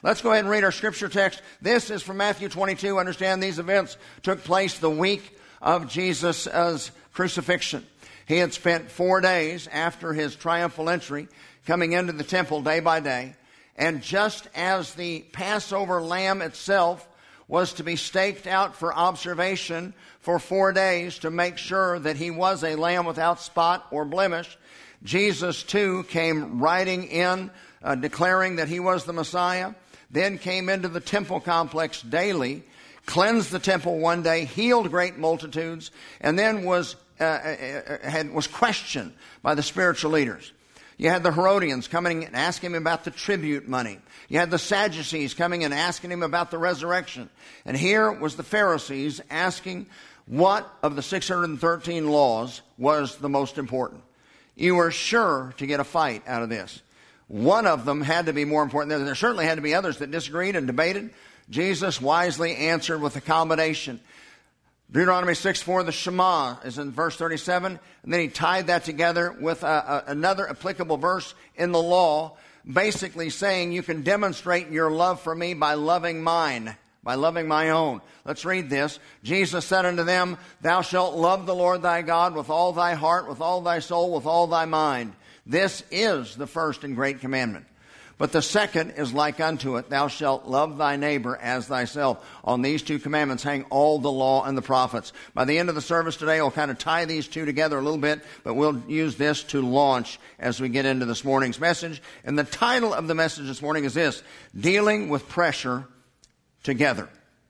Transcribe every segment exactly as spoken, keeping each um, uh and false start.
Let's go ahead and read our scripture text. This is from Matthew twenty-two. Understand these events took place the week of Jesus' crucifixion. He had spent four days after his triumphal entry coming into the temple day by day. And just as the Passover lamb itself was to be staked out for observation for four days to make sure that he was a lamb without spot or blemish, Jesus too came riding in, uh, declaring that he was the Messiah, then came into the temple complex daily, cleansed the temple one day, healed great multitudes, and then was uh, had was questioned by the spiritual leaders. You had the Herodians coming and asking him about the tribute money. You had the Sadducees coming and asking him about the resurrection. And here was the Pharisees asking what of the six hundred thirteen laws was the most important. You were sure to get a fight out of this. One of them had to be more important. There certainly had to be others that disagreed and debated. Jesus wisely answered with accommodation. Deuteronomy six four, the Shema, is in verse thirty-seven. And then he tied that together with a, a, another applicable verse in the law, basically saying you can demonstrate your love for me by loving mine, by loving my own. Let's read this. Jesus said unto them, Thou shalt love the Lord thy God with all thy heart, with all thy soul, with all thy mind. This is the first and great commandment. But the second is like unto it, Thou shalt love thy neighbor as thyself. On these two commandments hang all the law and the prophets. By the end of the service today, I'll kind of tie these two together a little bit, but we'll use this to launch as we get into this morning's message. And the title of the message this morning is this, Dealing with Pressure Together.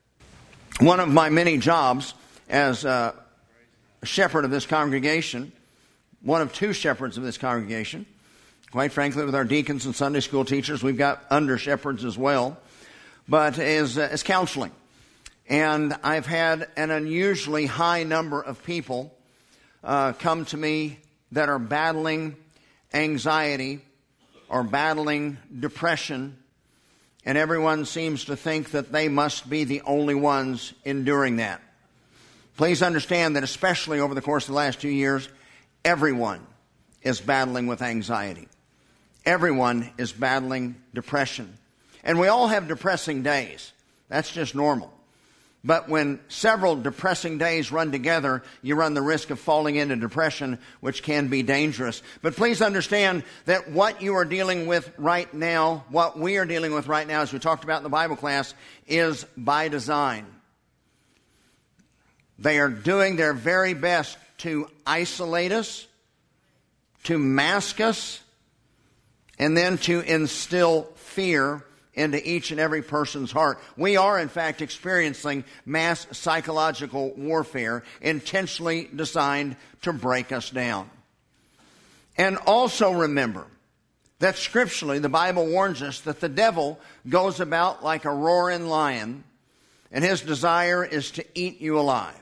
One of my many jobs as a shepherd of this congregation, one of two shepherds of this congregation, quite frankly, with our deacons and Sunday school teachers, we've got under shepherds as well, but is, uh, is counseling. And I've had an unusually high number of people uh, come to me that are battling anxiety or battling depression, and everyone seems to think that they must be the only ones enduring that. Please understand that especially over the course of the last two years, everyone is battling with anxiety. Everyone is battling depression. And we all have depressing days. That's just normal. But when several depressing days run together, you run the risk of falling into depression, which can be dangerous. But please understand that what you are dealing with right now, what we are dealing with right now, as we talked about in the Bible class, is by design. They are doing their very best to isolate us, to mask us, and then to instill fear into each and every person's heart. We are, in fact, experiencing mass psychological warfare intentionally designed to break us down. And also remember that scripturally the Bible warns us that the devil goes about like a roaring lion, and his desire is to eat you alive.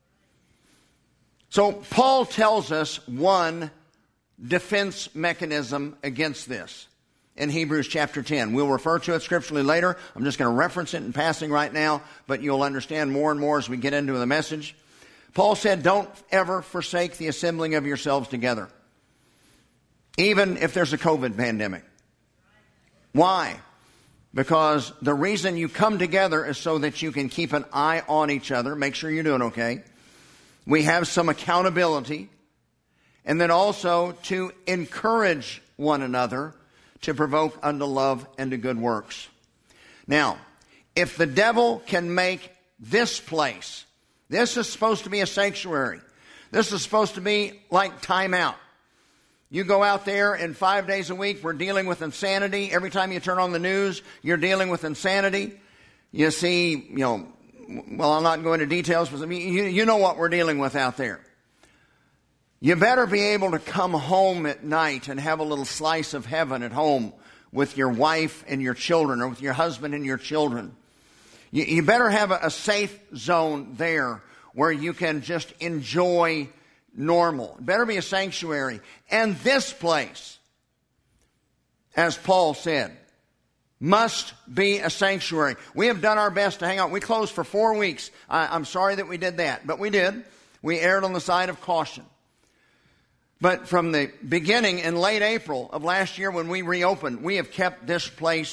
So Paul tells us one defense mechanism against this in Hebrews chapter ten. We'll refer to it scripturally later. I'm just going to reference it in passing right now, but you'll understand more and more as we get into the message. Paul said, don't ever forsake the assembling of yourselves together, even if there's a COVID pandemic. Why? Because the reason you come together is so that you can keep an eye on each other, make sure you're doing okay. We have some accountability. And then also to encourage one another to provoke unto love and to good works. Now, if the devil can make this place, this is supposed to be a sanctuary. This is supposed to be like time out. You go out there and five days a week, we're dealing with insanity. Every time you turn on the news, you're dealing with insanity. You see, you know, well, I'll not go into details, but you, you know what we're dealing with out there. You better be able to come home at night and have a little slice of heaven at home with your wife and your children, or with your husband and your children. You, you better have a, a safe zone there where you can just enjoy normal. It better be a sanctuary. And this place, as Paul said, must be a sanctuary. We have done our best to hang out. We closed for four weeks. I, I'm sorry that we did that, but we did. We erred on the side of caution. But from the beginning in late April of last year when we reopened, we have kept this place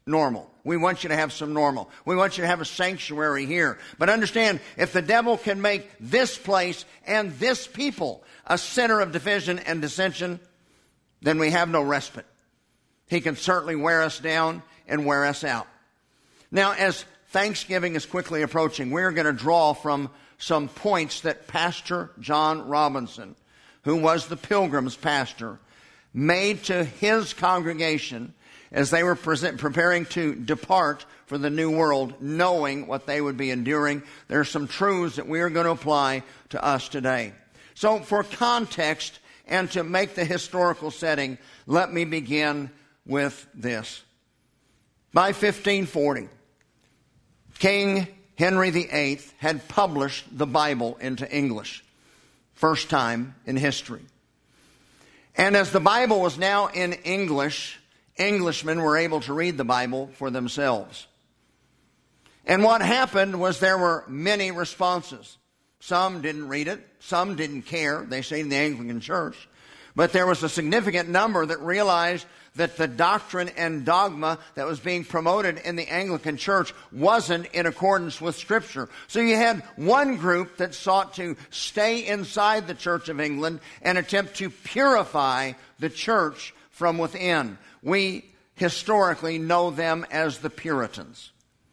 normal. We want you to have some normal. We want you to have a sanctuary here. But understand, if the devil can make this place and this people a center of division and dissension, then we have no respite. He can certainly wear us down and wear us out. Now, as Thanksgiving is quickly approaching, we're going to draw from some points that Pastor John Robinson, who was the Pilgrims' pastor, made to his congregation as they were present, preparing to depart for the new world, knowing what they would be enduring. There are some truths that we are going to apply to us today. So for context and to make the historical setting, let me begin with this. By fifteen forty, King Henry the Eighth had published the Bible into English. First time in history. And as the Bible was now in English, Englishmen were able to read the Bible for themselves. And what happened was there were many responses. Some didn't read it. Some didn't care. They stayed in the Anglican Church. But there was a significant number that realized that the doctrine and dogma that was being promoted in the Anglican Church wasn't in accordance with Scripture. So you had one group that sought to stay inside the Church of England and attempt to purify the church from within. We historically know them as the Puritans.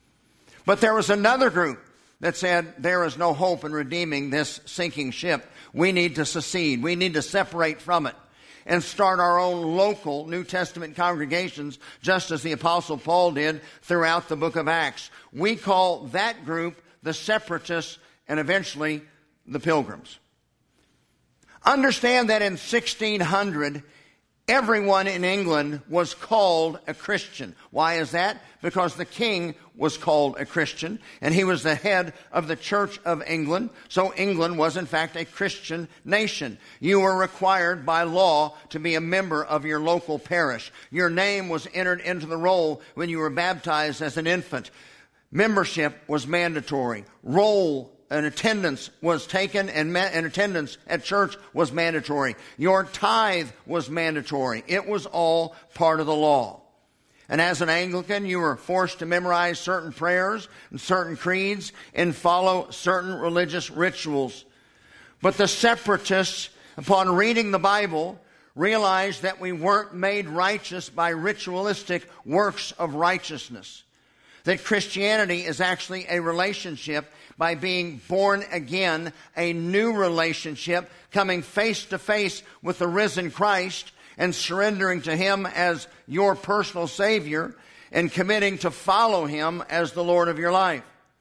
But there was another group that said there is no hope in redeeming this sinking ship. We need to secede. We need to separate from it and start our own local New Testament congregations, just as the Apostle Paul did throughout the book of Acts. We call that group the Separatists and eventually the Pilgrims. Understand that in sixteen hundred, everyone in England was called a Christian. Why is that? Because the king was called a Christian, and he was the head of the Church of England. So England was, in fact, a Christian nation. You were required by law to be a member of your local parish. Your name was entered into the roll when you were baptized as an infant. Membership was mandatory. Roll and attendance was taken, and, ma- and attendance at church was mandatory. Your tithe was mandatory. It was all part of the law. And as an Anglican, you were forced to memorize certain prayers and certain creeds and follow certain religious rituals. But the Separatists, upon reading the Bible, realized that we weren't made righteous by ritualistic works of righteousness. That Christianity is actually a relationship by being born again, a new relationship, coming face to face with the risen Christ and surrendering to Him as your personal Savior and committing to follow Him as the Lord of your life.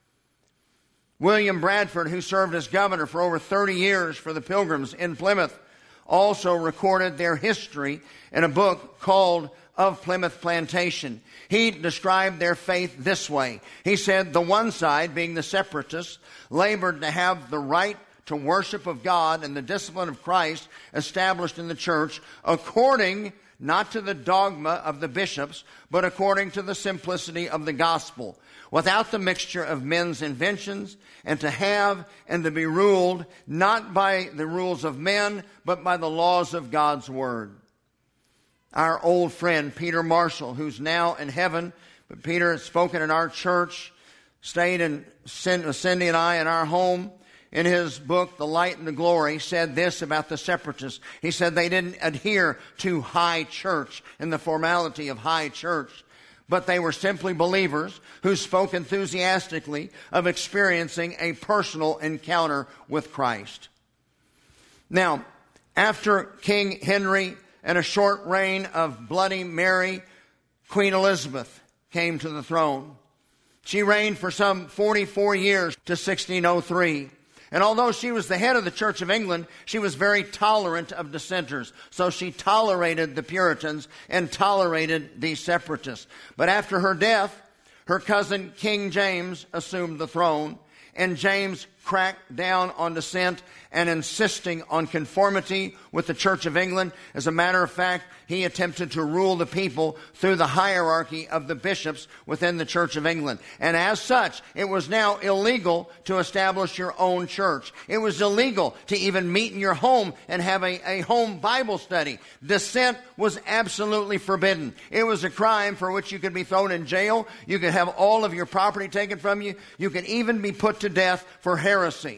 William Bradford, who served as governor for over thirty years for the Pilgrims in Plymouth, also recorded their history in a book called Of Plymouth Plantation. He described their faith this way. He said, the one side, being the Separatists, labored to have the right to worship of God and the discipline of Christ established in the church according not to the dogma of the bishops, but according to the simplicity of the gospel, without the mixture of men's inventions, and to have and to be ruled not by the rules of men, but by the laws of God's word. Our old friend Peter Marshall, who's now in heaven, but Peter has spoken in our church, stayed in Cindy and I in our home. In his book, The Light and the Glory, said this about the Separatists. He said they didn't adhere to high church and the formality of high church, but they were simply believers who spoke enthusiastically of experiencing a personal encounter with Christ. Now, after King Henry and a short reign of Bloody Mary, Queen Elizabeth came to the throne. She reigned for some forty-four years to sixteen oh three. And although she was the head of the Church of England, she was very tolerant of dissenters. So she tolerated the Puritans and tolerated the Separatists. But after her death, her cousin King James assumed the throne. And James crack down on dissent and insisting on conformity with the Church of England. As a matter of fact, he attempted to rule the people through the hierarchy of the bishops within the Church of England. And as such, it was now illegal to establish your own church. It was illegal to even meet in your home and have a, a home Bible study. Dissent was absolutely forbidden. It was a crime for which you could be thrown in jail. You could have all of your property taken from you. You could even be put to death for heresy.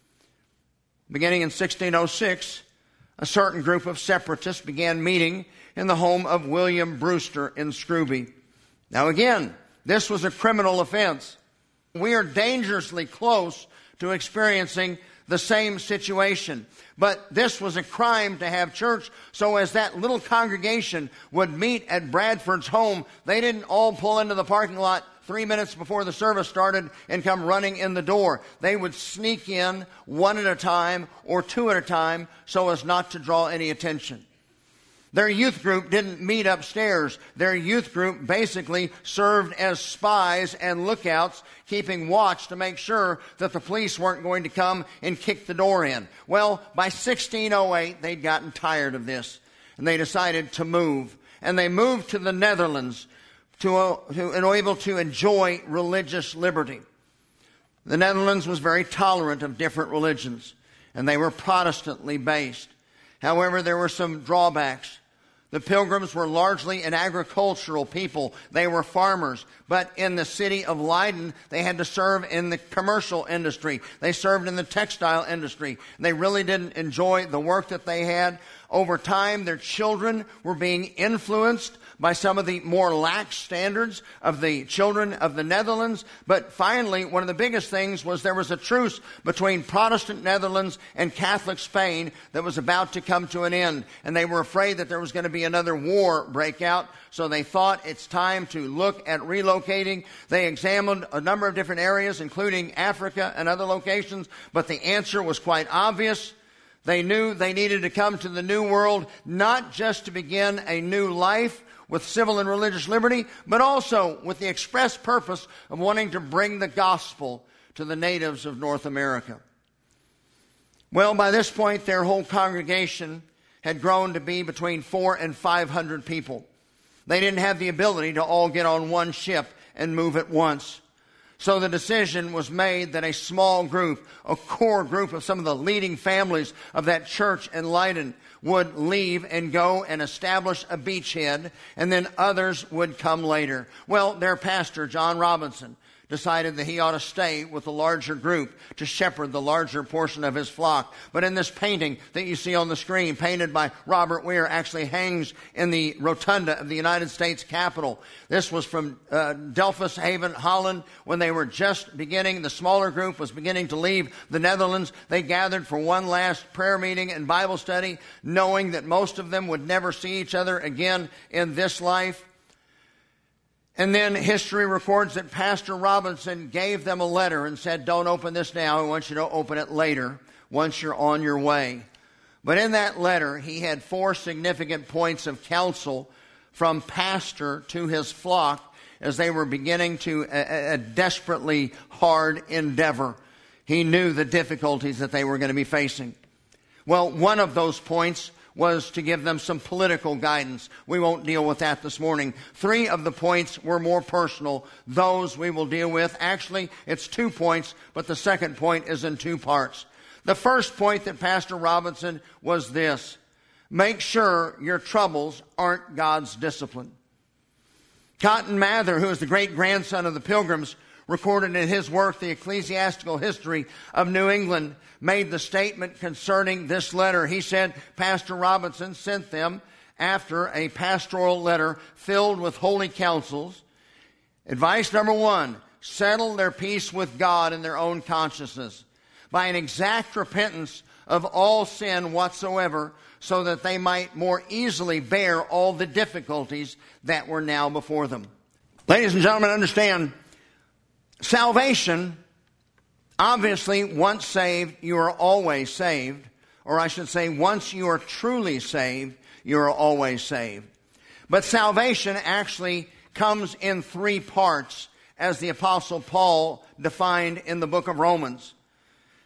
Beginning in sixteen oh six, a certain group of separatists began meeting in the home of William Brewster in Scrooby. Now again, this was a criminal offense. We are dangerously close to experiencing the same situation. But this was a crime to have church, so as that little congregation would meet at Bradford's home, they didn't all pull into the parking lot three minutes before the service started and come running in the door. They would sneak in one at a time or two at a time so as not to draw any attention. Their youth group didn't meet upstairs. Their youth group basically served as spies and lookouts, keeping watch to make sure that the police weren't going to come and kick the door in. Well, by sixteen oh eight, they'd gotten tired of this, and they decided to move. And they moved to the Netherlands to, uh, to and able to enjoy religious liberty. The Netherlands was very tolerant of different religions, and they were Protestantly based. However, there were some drawbacks. The Pilgrims were largely an agricultural people. They were farmers. But in the city of Leiden, they had to serve in the commercial industry. They served in the textile industry. They really didn't enjoy the work that they had. Over time, their children were being influenced by some of the more lax standards of the children of the Netherlands. But finally, one of the biggest things was there was a truce between Protestant Netherlands and Catholic Spain that was about to come to an end. And they were afraid that there was going to be another war break out. So they thought it's time to look at relocating. They examined a number of different areas, including Africa and other locations. But the answer was quite obvious. They knew they needed to come to the New World, not just to begin a new life with civil and religious liberty, but also with the express purpose of wanting to bring the gospel to the natives of North America. Well, by this point, their whole congregation had grown to be between four and five hundred people. They didn't have the ability to all get on one ship and move at once. So the decision was made that a small group, a core group of some of the leading families of that church in Leiden would leave and go and establish a beachhead, and then others would come later. Well, their pastor, John Robinson, decided that he ought to stay with the larger group to shepherd the larger portion of his flock. But in this painting that you see on the screen, painted by Robert Weir, actually hangs in the rotunda of the United States Capitol. This was from uh, Delphus Haven, Holland, when they were just beginning. The smaller group was beginning to leave the Netherlands. They gathered for one last prayer meeting and Bible study, knowing that most of them would never see each other again in this life. And then history records that Pastor Robinson gave them a letter and said, don't open this now. I want you to open it later, once you're on your way. But in that letter, he had four significant points of counsel from pastor to his flock as they were beginning to a, a desperately hard endeavor. He knew the difficulties that they were going to be facing. Well, one of those points was to give them some political guidance. We won't deal with that this morning. Three of the points were more personal. Those we will deal with. Actually, it's two points, but the second point is in two parts. The first point that Pastor Robinson was this: make sure your troubles aren't God's discipline. Cotton Mather, who is the great-grandson of the Pilgrims, recorded in his work, The Ecclesiastical History of New England, made the statement concerning this letter. He said, Pastor Robinson sent them after a pastoral letter filled with holy counsels. Advice number one, settle their peace with God in their own consciousness by an exact repentance of all sin whatsoever, so that they might more easily bear all the difficulties that were now before them. Ladies and gentlemen, understand, salvation, obviously, once saved, you are always saved. Or I should say, once you are truly saved, you are always saved. But salvation actually comes in three parts, as the Apostle Paul defined in the book of Romans.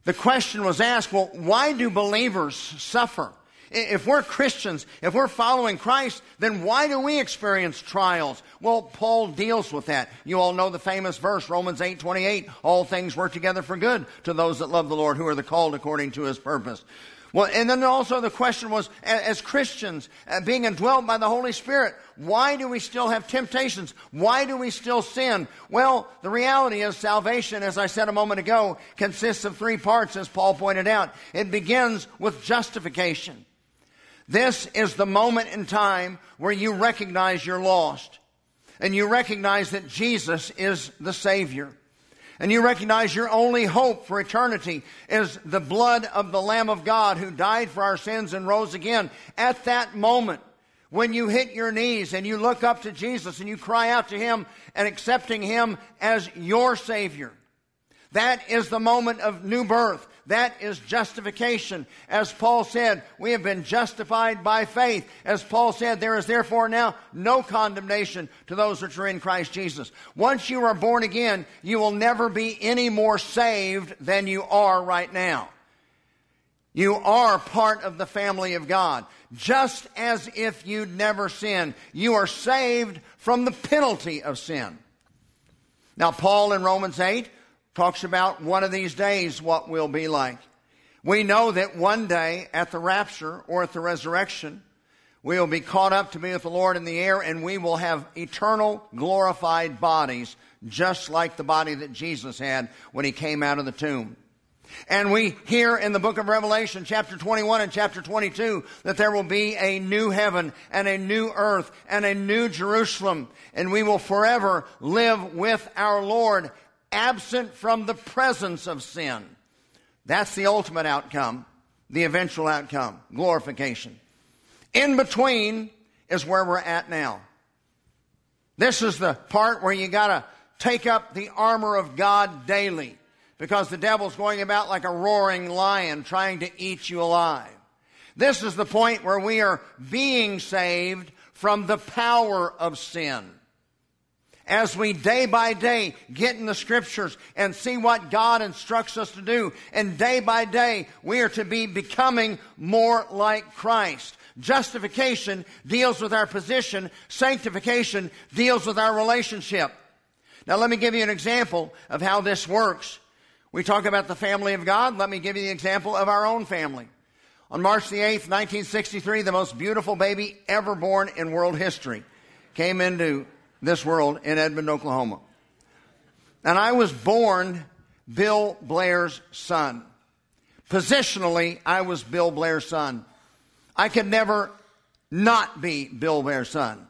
the question was asked, well, why do believers suffer? If we're Christians, if we're following Christ, then why do we experience trials? Well, Paul deals with that. You all know the famous verse, Romans eight twenty-eight, all things work together for good to those that love the Lord, who are the called according to his purpose. Well, and then also the question was, as Christians, uh, being indwelt by the Holy Spirit, why do we still have temptations? Why do we still sin? Well, the reality is salvation, as I said a moment ago, consists of three parts, as Paul pointed out. It begins with justification. This is the moment in time where you recognize you're lost, and you recognize that Jesus is the Savior. And you recognize your only hope for eternity is the blood of the Lamb of God who died for our sins and rose again. At that moment, when you hit your knees and you look up to Jesus and you cry out to him and accepting him as your Savior, that is the moment of new birth. That is justification. As Paul said, we have been justified by faith. As Paul said, there is therefore now no condemnation to those which are in Christ Jesus. Once you are born again, you will never be any more saved than you are right now. You are part of the family of God. Just as if you'd never sinned. You are saved from the penalty of sin. Now, Paul in Romans eight talks about one of these days what we'll be like. We know that one day at the rapture or at the resurrection, we will be caught up to be with the Lord in the air, and we will have eternal glorified bodies, just like the body that Jesus had when he came out of the tomb. And we hear in the book of Revelation, chapter twenty-one and chapter twenty-two, that there will be a new heaven and a new earth and a new Jerusalem, and we will forever live with our Lord, absent from the presence of sin. That's the ultimate outcome, the eventual outcome, glorification. In between is where we're at now. This is the part where you got to take up the armor of God daily, because the devil's going about like a roaring lion trying to eat you alive. This is the point where we are being saved from the power of sin. As we day by day get in the Scriptures and see what God instructs us to do, and day by day we are to be becoming more like Christ. Justification deals with our position. Sanctification deals with our relationship. Now let me give you an example of how this works. We talk about the family of God. Let me give you the example of our own family. On March the eighth, nineteen sixty-three, the most beautiful baby ever born in world history came into this world in Edmond, Oklahoma. And I was born Bill Blair's son. Positionally, I was Bill Blair's son. I could never not be Bill Blair's son.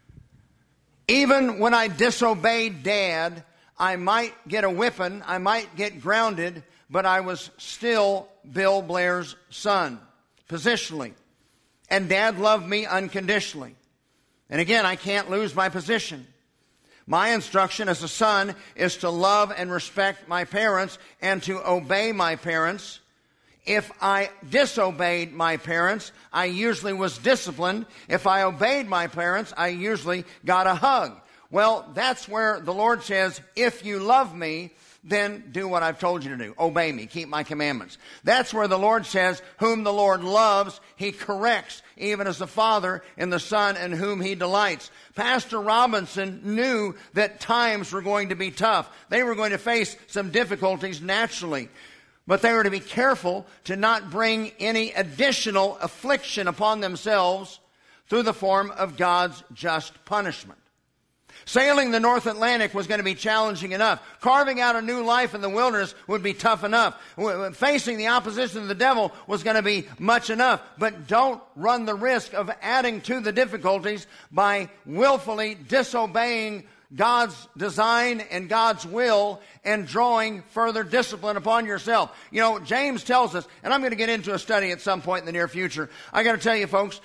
Even when I disobeyed Dad, I might get a whipping, I might get grounded, but I was still Bill Blair's son, positionally. And Dad loved me unconditionally. And again, I can't lose my position. My instruction as a son is to love and respect my parents and to obey my parents. If I disobeyed my parents, I usually was disciplined. If I obeyed my parents, I usually got a hug. Well, that's where the Lord says, if you love me, then do what I've told you to do. Obey me. Keep my commandments. That's where the Lord says, whom the Lord loves, he corrects, even as the Father in the Son in whom he delights. Pastor Robinson knew that times were going to be tough. They were going to face some difficulties naturally. But they were to be careful to not bring any additional affliction upon themselves through the form of God's just punishment. Sailing the North Atlantic was going to be challenging enough. Carving out a new life in the wilderness would be tough enough. Facing the opposition of the devil was going to be much enough. But don't run the risk of adding to the difficulties by willfully disobeying God's design and God's will and drawing further discipline upon yourself. You know, James tells us, and I'm going to get into a study at some point in the near future. I got to tell you, folks,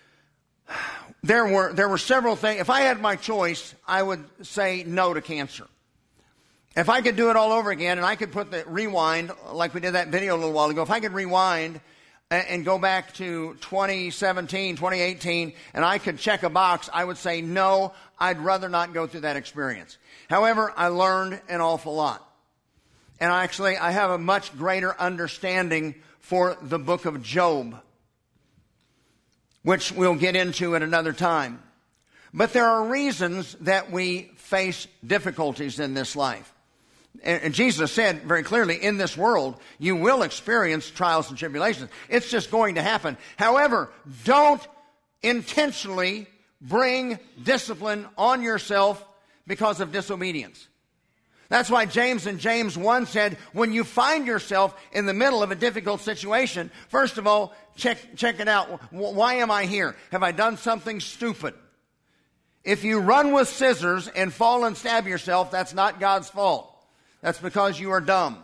There were there were several things. If I had my choice, I would say no to cancer. If I could do it all over again, and I could put the rewind, like we did that video a little while ago, if I could rewind and, and go back to twenty seventeen, twenty eighteen, and I could check a box, I would say no, I'd rather not go through that experience. However, I learned an awful lot. And actually, I have a much greater understanding for the book of Job, which we'll get into at another time. But there are reasons that we face difficulties in this life. And Jesus said very clearly, in this world, you will experience trials and tribulations. It's just going to happen. However, don't intentionally bring discipline on yourself because of disobedience. That's why James in James one said, when you find yourself in the middle of a difficult situation, first of all, check, check it out. Why am I here? Have I done something stupid? If you run with scissors and fall and stab yourself, that's not God's fault. That's because you are dumb.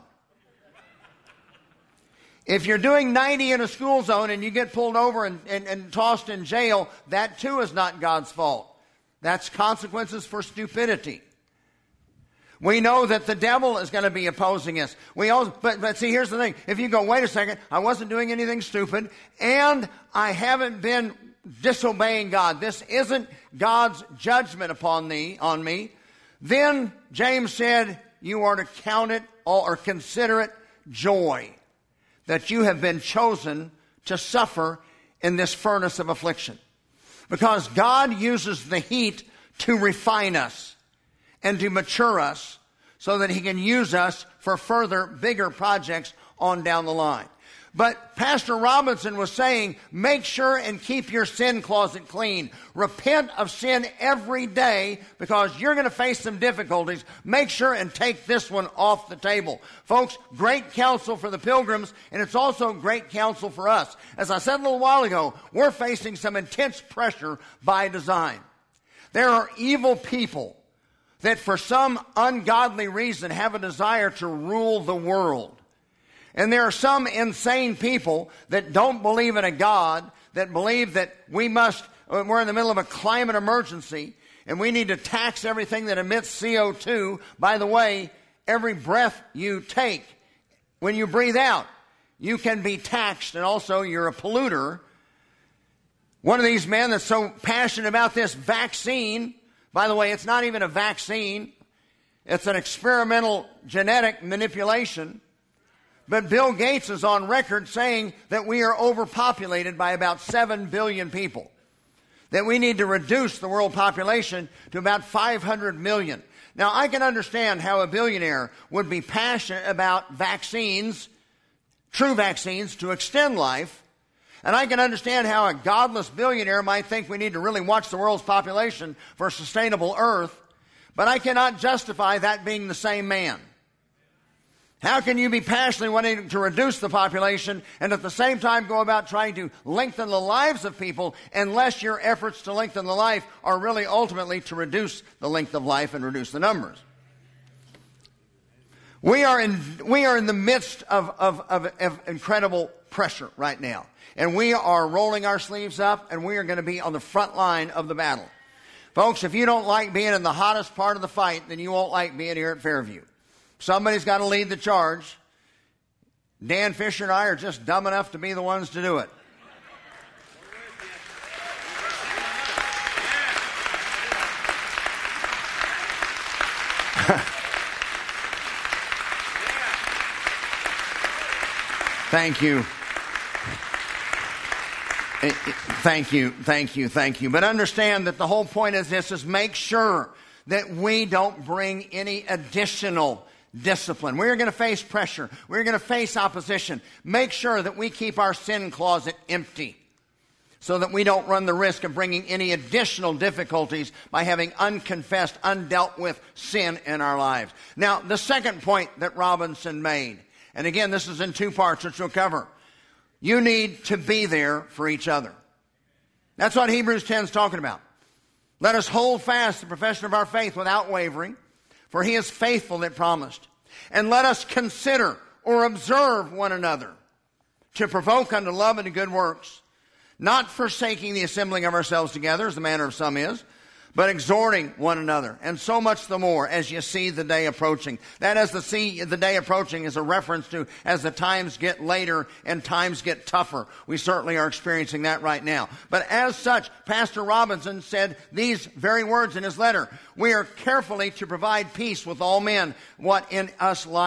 If you're doing ninety in a school zone and you get pulled over and, and, and tossed in jail, that too is not God's fault. That's consequences for stupidity. We know that the devil is going to be opposing us. We also, but, but see, here's the thing. If you go, wait a second, I wasn't doing anything stupid, and I haven't been disobeying God. This isn't God's judgment upon me, on me. Then James said, you are to count it or consider it joy that you have been chosen to suffer in this furnace of affliction. Because God uses the heat to refine us and to mature us so that he can use us for further bigger projects on down the line. But Pastor Robinson was saying, make sure and keep your sin closet clean. Repent of sin every day because you're going to face some difficulties. Make sure and take this one off the table. Folks, great counsel for the pilgrims, and it's also great counsel for us. As I said a little while ago, we're facing some intense pressure by design. There are evil people that for some ungodly reason have a desire to rule the world. And there are some insane people that don't believe in a God, that believe that we must, we're in the middle of a climate emergency, and we need to tax everything that emits C O two. By the way, every breath you take, when you breathe out, you can be taxed, and also you're a polluter. One of these men that's so passionate about this vaccine, by the way, it's not even a vaccine, it's an experimental genetic manipulation. But Bill Gates is on record saying that we are overpopulated by about seven billion people. That we need to reduce the world population to about five hundred million. Now, I can understand how a billionaire would be passionate about vaccines, true vaccines, to extend life. And I can understand how a godless billionaire might think we need to really watch the world's population for a sustainable earth. But I cannot justify that being the same man. How can you be passionately wanting to reduce the population and at the same time go about trying to lengthen the lives of people unless your efforts to lengthen the life are really ultimately to reduce the length of life and reduce the numbers? We are in, we are in the midst of, of, of, of incredible pressure right now. And we are rolling our sleeves up and we are going to be on the front line of the battle. Folks, if you don't like being in the hottest part of the fight, then you won't like being here at Fairview. Somebody's got to lead the charge. Dan Fisher and I are just dumb enough to be the ones to do it. Thank you. Thank you, thank you, thank you. But understand that the whole point is this, is make sure that we don't bring any additional discipline. We're going to face pressure. We're going to face opposition. Make sure that we keep our sin closet empty so that we don't run the risk of bringing any additional difficulties by having unconfessed, undealt with sin in our lives. Now, the second point that Robinson made, and again, this is in two parts, which we'll cover. You need to be there for each other. That's what Hebrews ten is talking about. Let us hold fast the profession of our faith without wavering, for he is faithful that promised. And let us consider or observe one another to provoke unto love and to good works, not forsaking the assembling of ourselves together, as the manner of some is, but exhorting one another, and so much the more as you see the day approaching. That as the see the day approaching is a reference to as the times get later and times get tougher. We certainly are experiencing that right now. But as such, Pastor Robinson said these very words in his letter. We are carefully to provide peace with all men, what in us lieth.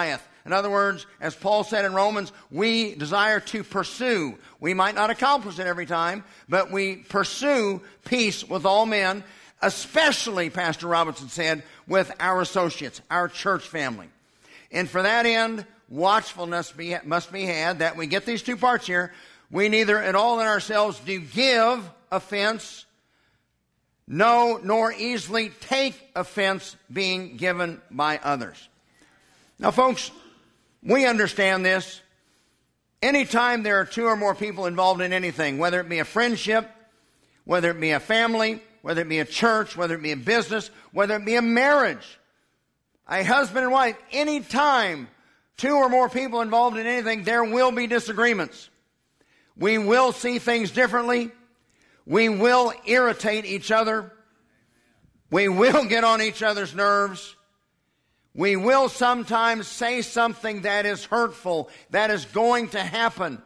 In other words, as Paul said in Romans, we desire to pursue. We might not accomplish it every time, but we pursue peace with all men, especially, Pastor Robinson said, with our associates, our church family. And for that end, watchfulness be, must be had, that we get these two parts here. We neither at all in ourselves do give offense, no, nor easily take offense being given by others. Now, folks, we understand this. Anytime there are two or more people involved in anything, whether it be a friendship, whether it be a family, whether it be a church, whether it be a business, whether it be a marriage, a husband and wife, anytime two or more people involved in anything, there will be disagreements. We will see things differently. We will irritate each other. We will get on each other's nerves. We will sometimes say something that is hurtful, that is going to happen.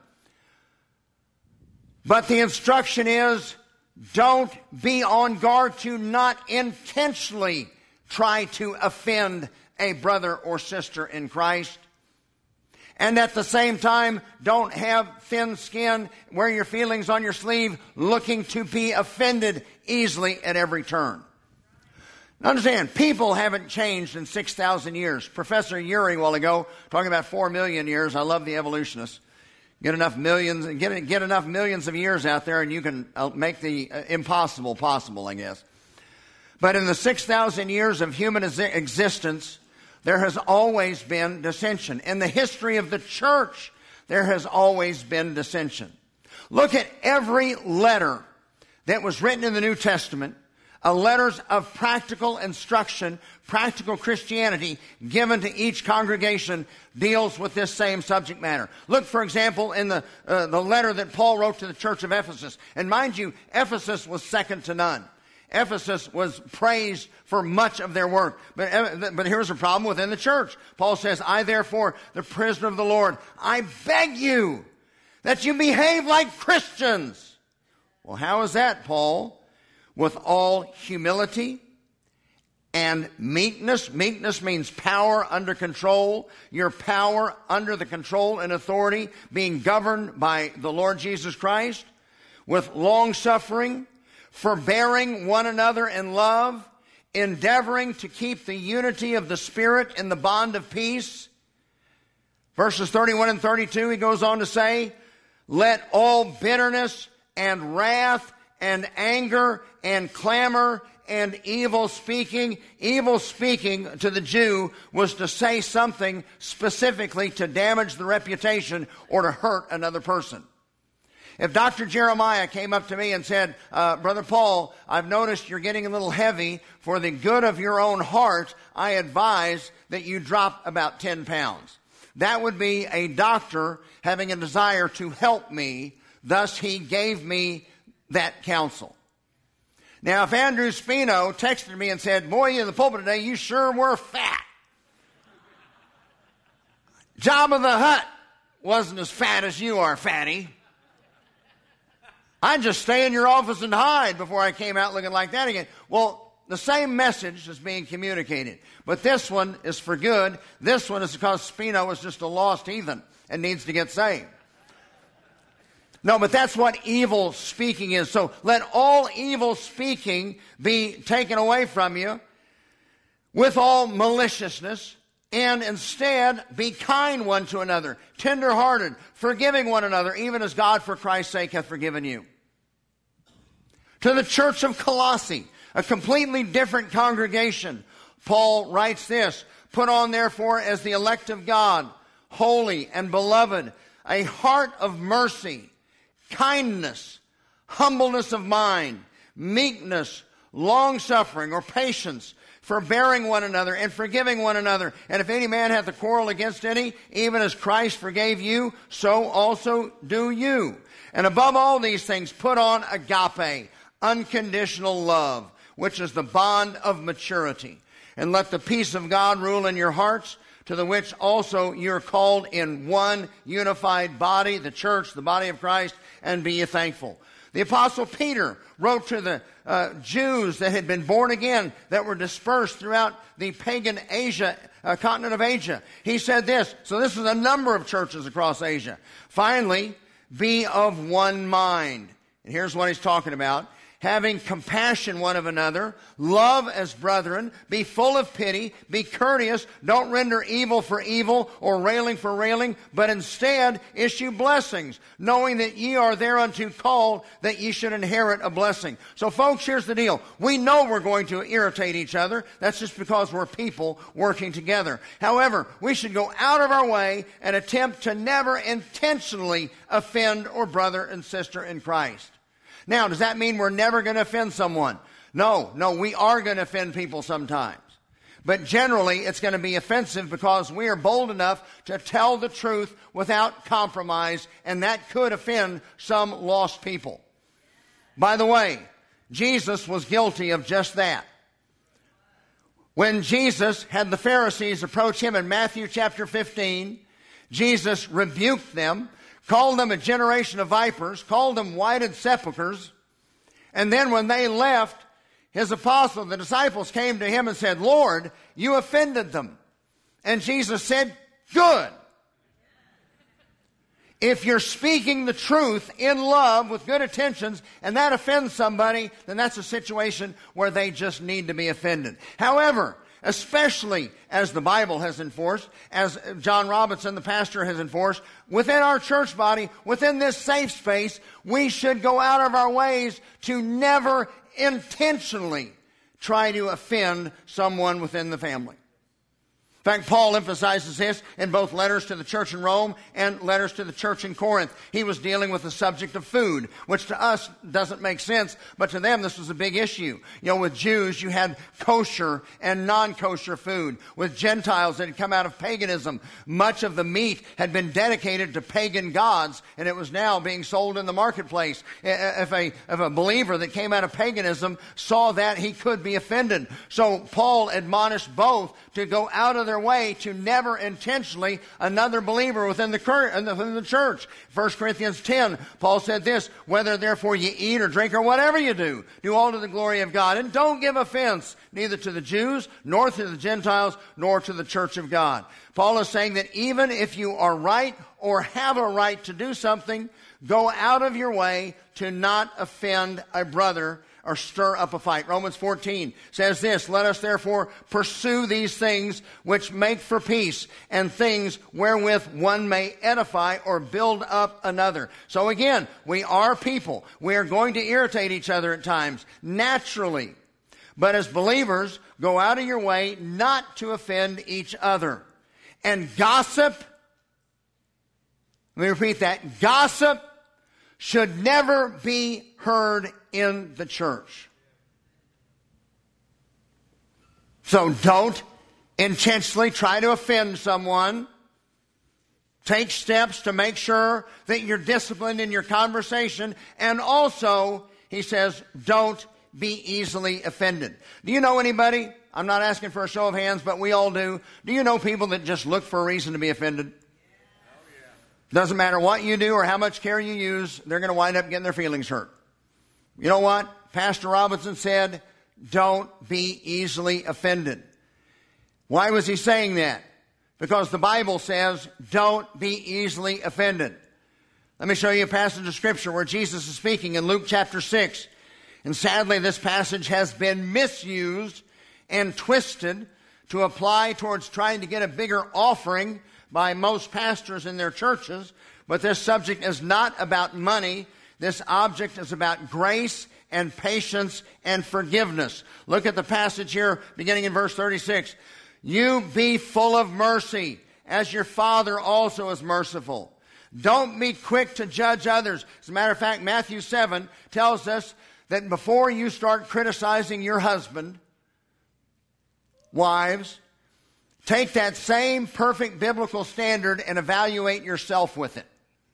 But the instruction is, don't be on guard to not intentionally try to offend a brother or sister in Christ. And at the same time, don't have thin skin, wear your feelings on your sleeve, looking to be offended easily at every turn. Now understand, people haven't changed in six thousand years. Professor Urey, a while ago, talking about four million years. I love the evolutionists. Get enough millions, get, get enough millions of years out there, and you can make the impossible possible, I guess. But in the six thousand years of human existence, there has always been dissension. In the history of the church, there has always been dissension. Look at every letter that was written in the New Testament, uh, letters of practical instruction, practical Christianity given to each congregation deals with this same subject matter. Look, for example, in the, uh, the letter that Paul wrote to the church of Ephesus. And mind you, Ephesus was second to none. Ephesus was praised for much of their work. But, but here's a problem within the church. Paul says, I therefore, the prisoner of the Lord, I beg you that you behave like Christians. Well, how is that, Paul? With all humility and meekness. Meekness means power under control. Your power under the control and authority being governed by the Lord Jesus Christ. With long suffering, forbearing one another in love, endeavoring to keep the unity of the Spirit in the bond of peace. Verses thirty-one and thirty-two, he goes on to say, let all bitterness and wrath and anger and clamor and evil speaking. Evil speaking to the Jew was to say something specifically to damage the reputation or to hurt another person. If Doctor Jeremiah came up to me and said, uh, Brother Paul, I've noticed you're getting a little heavy. For the good of your own heart, I advise that you drop about ten pounds. That would be a doctor having a desire to help me. Thus, he gave me that counsel. Now, if Andrew Spino texted me and said, boy, you in the pulpit today, you sure were fat. Jabba the Hutt wasn't as fat as you are, fatty. I'd just stay in your office and hide before I came out looking like that again. Well, the same message is being communicated. But this one is for good. This one is because Spino is just a lost heathen and needs to get saved. No, but that's what evil speaking is. So let all evil speaking be taken away from you with all maliciousness, and instead be kind one to another, tender-hearted, forgiving one another, even as God for Christ's sake hath forgiven you. To the church of Colossae, a completely different congregation, Paul writes this, put on therefore as the elect of God, holy and beloved, a heart of mercy, kindness, humbleness of mind, meekness, long-suffering or patience, forbearing one another and forgiving one another. And if any man hath a quarrel against any, even as Christ forgave you, so also do you. And above all these things, put on agape, unconditional love, which is the bond of maturity. And let the peace of God rule in your hearts, to the which also you're called in one unified body, the church, the body of Christ, and be ye thankful. The Apostle Peter wrote to the uh, Jews that had been born again that were dispersed throughout the pagan Asia, uh, continent of Asia. He said this. So this is a number of churches across Asia. Finally, be of one mind. And here's what he's talking about. Having compassion one of another, love as brethren, be full of pity, be courteous, don't render evil for evil or railing for railing, but instead issue blessings, knowing that ye are thereunto called, that ye should inherit a blessing. So folks, here's the deal. We know we're going to irritate each other. That's just because we're people working together. However, we should go out of our way and attempt to never intentionally offend our brother and sister in Christ. Now, does that mean we're never going to offend someone? No, no, we are going to offend people sometimes. But generally, it's going to be offensive because we are bold enough to tell the truth without compromise, and that could offend some lost people. By the way, Jesus was guilty of just that. When Jesus had the Pharisees approach him in Matthew chapter fifteen, Jesus rebuked them, called them a generation of vipers, called them whited sepulchres. And then when they left, his apostles, the disciples, came to him and said, Lord, you offended them. And Jesus said, good. If you're speaking the truth in love with good intentions and that offends somebody, then that's a situation where they just need to be offended. However, especially as the Bible has enforced, as John Robinson, the pastor, has enforced, within our church body, within this safe space, we should go out of our ways to never intentionally try to offend someone within the family. In fact, Paul emphasizes this in both letters to the church in Rome and letters to the church in Corinth. He was dealing with the subject of food, which to us doesn't make sense, but to them this was a big issue. You know, with Jews, you had kosher and non-kosher food. With Gentiles that had come out of paganism, much of the meat had been dedicated to pagan gods, and it was now being sold in the marketplace. If a, if a believer that came out of paganism saw that, he could be offended. So Paul admonished both to go out of their way to never intentionally another believer within the, within the church. First Corinthians ten, Paul said this, whether therefore you eat or drink or whatever you do, do all to the glory of God. And don't give offense neither to the Jews, nor to the Gentiles, nor to the church of God. Paul is saying that even if you are right or have a right to do something, go out of your way to not offend a brother or stir up a fight. Romans fourteen says this, let us therefore pursue these things which make for peace, and things wherewith one may edify or build up another. So again, we are people. We are going to irritate each other at times, naturally. But as believers, go out of your way not to offend each other. And gossip, let me repeat that, gossip should never be heard in the church. So don't intentionally try to offend someone. Take steps to make sure that you're disciplined in your conversation. And also, he says, don't be easily offended. Do you know anybody? I'm not asking for a show of hands, but we all do. Do you know people that just look for a reason to be offended? Doesn't matter what you do or how much care you use, they're going to wind up getting their feelings hurt. You know what? Pastor Robinson said, don't be easily offended. Why was he saying that? Because the Bible says, don't be easily offended. Let me show you a passage of Scripture where Jesus is speaking in Luke chapter six. And sadly, this passage has been misused and twisted to apply towards trying to get a bigger offering by most pastors in their churches. But this subject is not about money. This object is about grace and patience and forgiveness. Look at the passage here beginning in verse thirty-six. You be full of mercy, as your Father also is merciful. Don't be quick to judge others. As a matter of fact, Matthew seven tells us that before you start criticizing your husband, wives, take that same perfect biblical standard and evaluate yourself with it.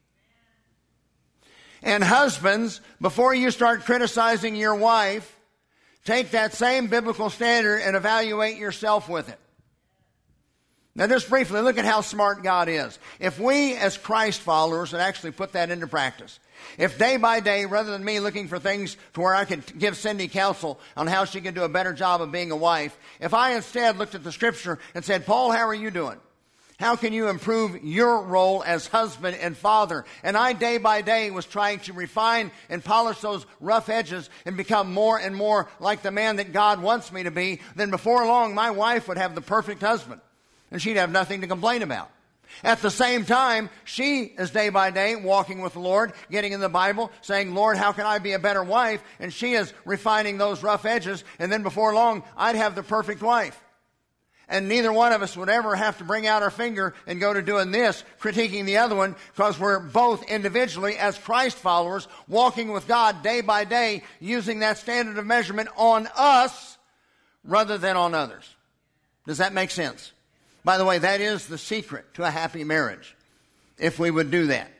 And husbands, before you start criticizing your wife, take that same biblical standard and evaluate yourself with it. Now just briefly, look at how smart God is. If we as Christ followers would actually put that into practice, if day by day, rather than me looking for things to where I could give Cindy counsel on how she could do a better job of being a wife, if I instead looked at the Scripture and said, Paul, how are you doing? How can you improve your role as husband and father? And I day by day was trying to refine and polish those rough edges and become more and more like the man that God wants me to be, then before long my wife would have the perfect husband. And she'd have nothing to complain about. At the same time, she is day by day walking with the Lord, getting in the Bible, saying, Lord, how can I be a better wife? And she is refining those rough edges. And then before long, I'd have the perfect wife. And neither one of us would ever have to bring out our finger and go to doing this, critiquing the other one, because we're both individually, as Christ followers, walking with God day by day, using that standard of measurement on us rather than on others. Does that make sense? By the way, that is the secret to a happy marriage, if we would do that.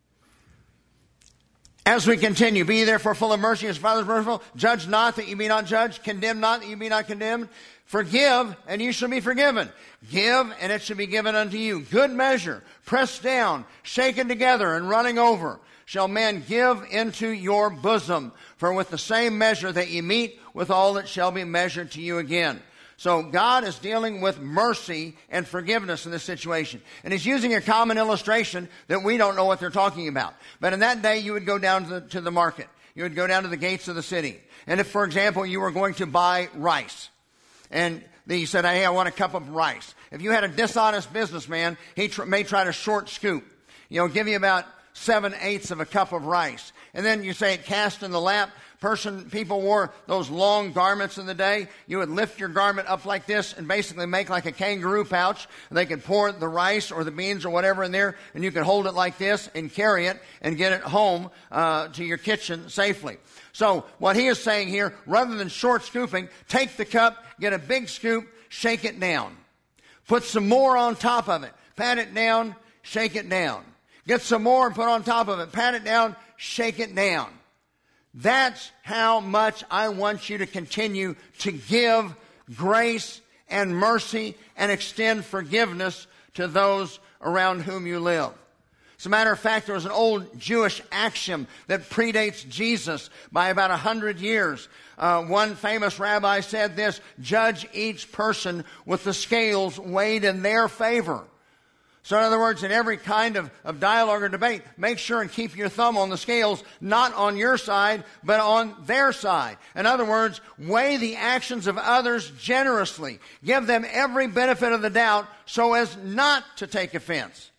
As we continue, be ye therefore full of mercy as your Father is merciful. Judge not that you be not judged. Condemn not that you be not condemned. Forgive, and you shall be forgiven. Give, and it shall be given unto you. Good measure, pressed down, shaken together, and running over, shall men give into your bosom. For with the same measure that ye meet, withal it shall be measured to you again. So God is dealing with mercy and forgiveness in this situation. And he's using a common illustration that we don't know what they're talking about. But in that day, you would go down to the, to the market. You would go down to the gates of the city. And if, for example, you were going to buy rice, and you said, hey, I want a cup of rice. If you had a dishonest businessman, he tr- may try to short scoop, you know, give you about seven-eighths of a cup of rice. And then you say it cast in the lap. Person, people wore those long garments in the day. You would lift your garment up like this and basically make like a kangaroo pouch. And they could pour the rice or the beans or whatever in there, and you could hold it like this and carry it and get it home uh, to your kitchen safely. So what he is saying here, rather than short scooping, take the cup, get a big scoop, shake it down. Put some more on top of it. Pat it down, shake it down. Get some more and put on top of it. Pat it down, shake it down. That's how much I want you to continue to give grace and mercy and extend forgiveness to those around whom you live. As a matter of fact, there was an old Jewish axiom that predates Jesus by about a hundred years. Uh, one famous rabbi said this: judge each person with the scales weighed in their favor. So in other words, in every kind of, of dialogue or debate, make sure and keep your thumb on the scales, not on your side, but on their side. In other words, weigh the actions of others generously. Give them every benefit of the doubt so as not to take offense.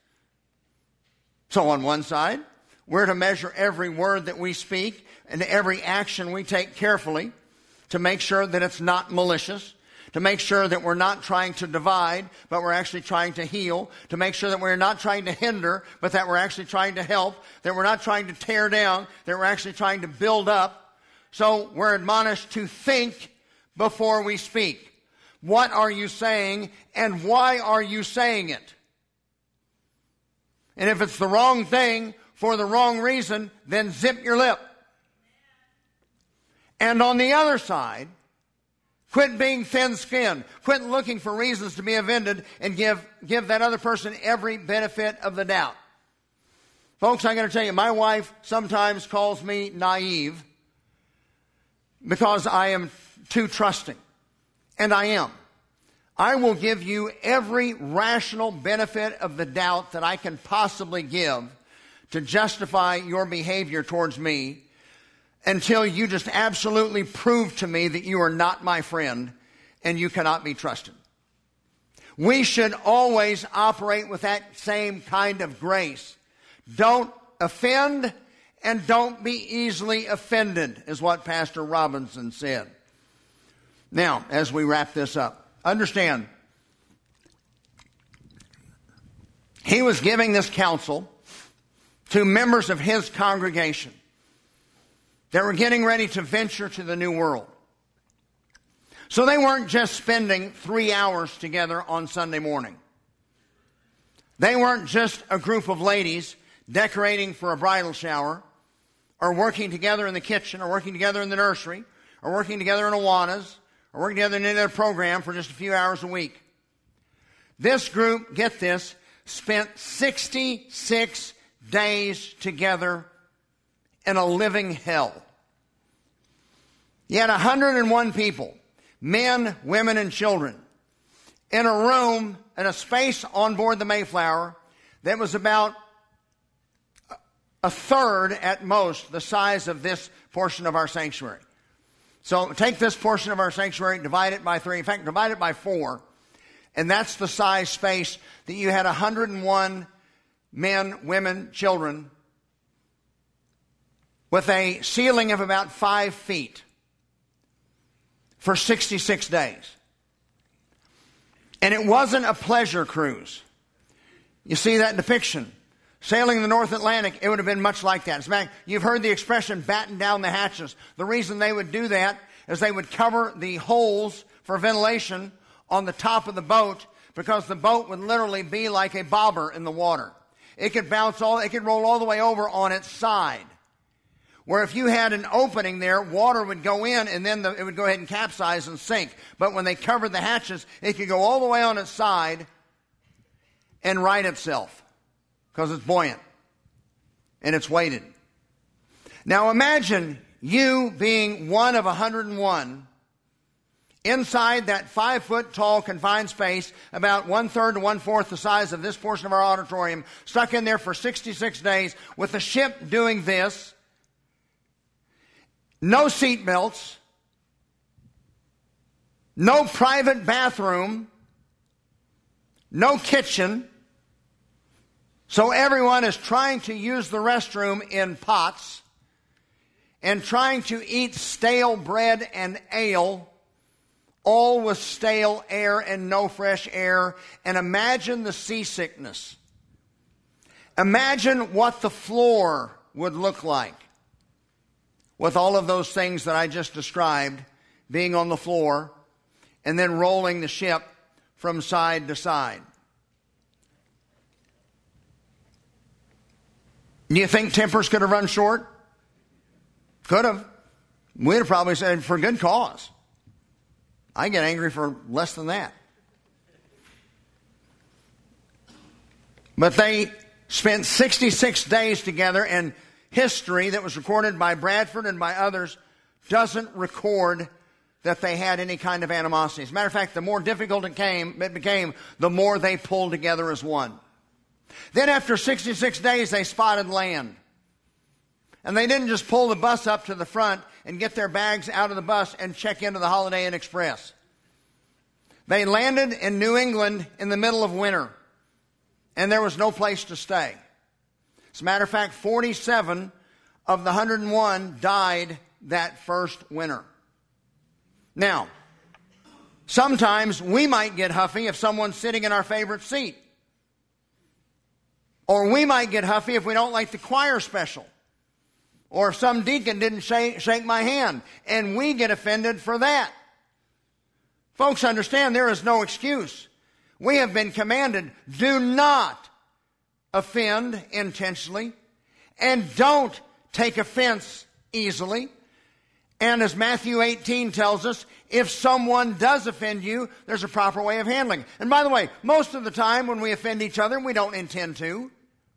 So on one side, we're to measure every word that we speak and every action we take carefully to make sure that it's not malicious, to make sure that we're not trying to divide, but we're actually trying to heal, to make sure that we're not trying to hinder, but that we're actually trying to help, that we're not trying to tear down, that we're actually trying to build up. So we're admonished to think before we speak. What are you saying, and why are you saying it? And if it's the wrong thing for the wrong reason, then zip your lip. And on the other side, quit being thin-skinned. Quit looking for reasons to be offended, and give, give that other person every benefit of the doubt. Folks, I'm going to tell you, my wife sometimes calls me naive because I am too trusting. And I am. I will give you every rational benefit of the doubt that I can possibly give to justify your behavior towards me, until you just absolutely prove to me that you are not my friend and you cannot be trusted. We should always operate with that same kind of grace. Don't offend and don't be easily offended, is what Pastor Robinson said. Now, as we wrap this up, understand, he was giving this counsel to members of his congregation that were getting ready to venture to the new world. So they weren't just spending three hours together on Sunday morning. They weren't just a group of ladies decorating for a bridal shower, or working together in the kitchen, or working together in the nursery, or working together in Awanas, or working together in any other program for just a few hours a week. This group, get this, spent sixty-six days together in a living hell. You had one hundred one people, men, women, and children, in a room, in a space on board the Mayflower that was about a third at most the size of this portion of our sanctuary. So take this portion of our sanctuary, divide it by three. In fact, divide it by four. And that's the size space that you had one hundred one men, women, children with a ceiling of about five feet for sixty-six days. And it wasn't a pleasure cruise. You see that depiction. Sailing the North Atlantic, it would have been much like that. As a matter, you've heard the expression batten down the hatches. The reason they would do that is they would cover the holes for ventilation on the top of the boat, because the boat would literally be like a bobber in the water. It could bounce all, it could roll all the way over on its side. Where if you had an opening there, water would go in and then the, it would go ahead and capsize and sink. But when they covered the hatches, it could go all the way on its side and right itself, because it's buoyant and it's weighted. Now imagine you being one of one hundred one inside that five foot tall confined space, about one third to one fourth the size of this portion of our auditorium, stuck in there for sixty-six days with the ship doing this. No seat belts, no private bathroom, no kitchen. So everyone is trying to use the restroom in pots and trying to eat stale bread and ale, all with stale air and no fresh air. And imagine the seasickness. Imagine what the floor would look like with all of those things that I just described being on the floor and then rolling the ship from side to side. Do you think tempers could have run short? Could have. We'd have probably said for good cause. I get angry for less than that. But they spent sixty-six days together, and history that was recorded by Bradford and by others doesn't record that they had any kind of animosity. As a matter of fact, the more difficult it came, it became, the more they pulled together as one. Then after sixty-six days, they spotted land. And they didn't just pull the bus up to the front and get their bags out of the bus and check into the Holiday Inn Express. They landed in New England in the middle of winter, and there was no place to stay. As a matter of fact, forty-seven of the one hundred one died that first winter. Now, sometimes we might get huffy if someone's sitting in our favorite seat. Or we might get huffy if we don't like the choir special. Or if some deacon didn't shake, shake my hand, and we get offended for that. Folks, understand there is no excuse. We have been commanded, do not offend intentionally, and don't take offense easily. And as Matthew eighteen tells us, if someone does offend you, there's a proper way of handling. And by the way, most of the time when we offend each other, we don't intend to.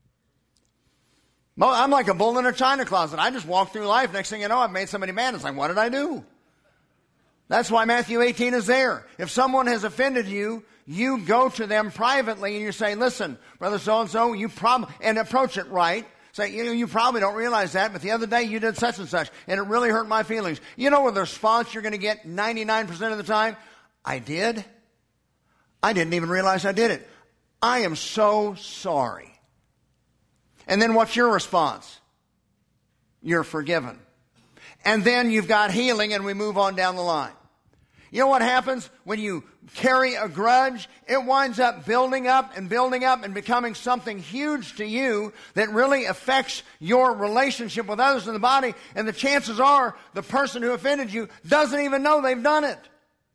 I'm like a bull in a china closet. I just walk through life. Next thing you know, I've made somebody mad. It's like, what did I do? That's why Matthew eighteen is there. If someone has offended you, you go to them privately and you say, listen, brother so-and-so, you probably, and approach it right. Say, you know, you probably don't realize that, but the other day you did such and such, and it really hurt my feelings. You know what the response you're going to get ninety-nine percent of the time? I did? I didn't even realize I did it. I am so sorry. And then what's your response? You're forgiven. And then you've got healing, and we move on down the line. You know what happens when you carry a grudge? It winds up building up and building up and becoming something huge to you that really affects your relationship with others in the body. And the chances are the person who offended you doesn't even know they've done it.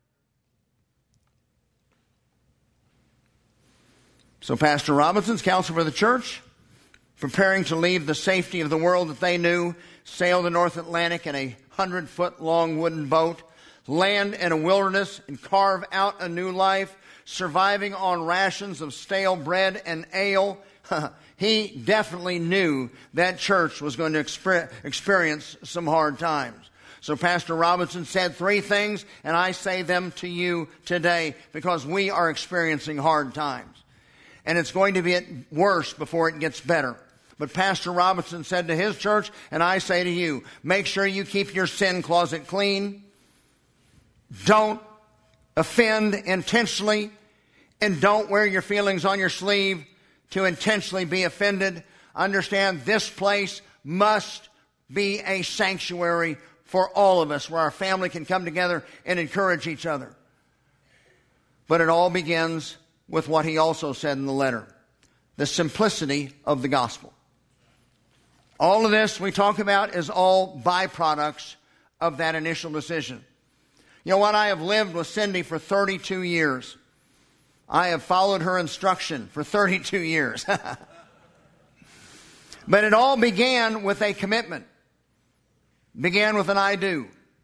So Pastor Robinson's counsel for the church, preparing to leave the safety of the world that they knew, sail the North Atlantic in a hundred-foot-long wooden boat, land in a wilderness and carve out a new life, surviving on rations of stale bread and ale, he definitely knew that church was going to exper- experience some hard times. So Pastor Robinson said three things, and I say them to you today because we are experiencing hard times. And it's going to get worse before it gets better. But Pastor Robinson said to his church, and I say to you, make sure you keep your sin closet clean. Don't offend intentionally, and don't wear your feelings on your sleeve to intentionally be offended. Understand this place must be a sanctuary for all of us where our family can come together and encourage each other. But it all begins with what he also said in the letter, the simplicity of the gospel. All of this we talk about is all byproducts of that initial decision. You know what? I have lived with Cindy for thirty-two years. I have followed her instruction for thirty-two years. But it all began with a commitment. Began with an I do.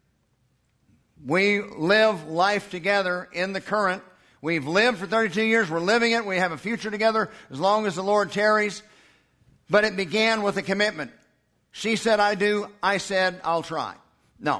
We live life together in the current. We've lived for thirty-two years. We're living it. We have a future together as long as the Lord tarries. But it began with a commitment. She said, I do. I said, I'll try. No.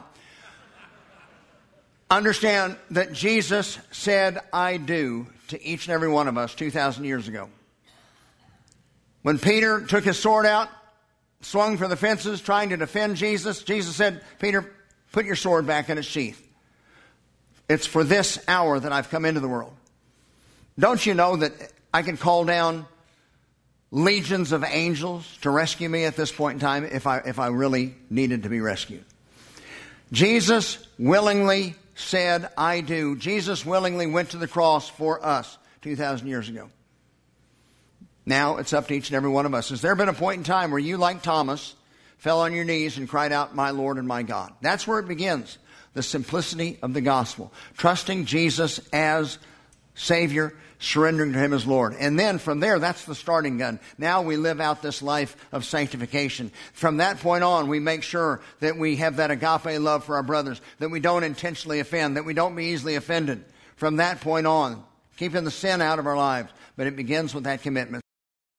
Understand that Jesus said, I do to each and every one of us two thousand years ago. When Peter took his sword out, swung for the fences, trying to defend Jesus, Jesus said, Peter, put your sword back in its sheath. It's for this hour that I've come into the world. Don't you know that I can call down legions of angels to rescue me at this point in time if I, if I really needed to be rescued? Jesus willingly said, I do. Jesus willingly went to the cross for us two thousand years ago. Now it's up to each and every one of us. Has there been a point in time where you, like Thomas, fell on your knees and cried out, my Lord and my God? That's where it begins. The simplicity of the gospel. Trusting Jesus as Savior, surrendering to Him as Lord. And then from there, that's the starting gun. Now we live out this life of sanctification. From that point on, we make sure that we have that agape love for our brothers, that we don't intentionally offend, that we don't be easily offended. From that point on, keeping the sin out of our lives. But it begins with that commitment.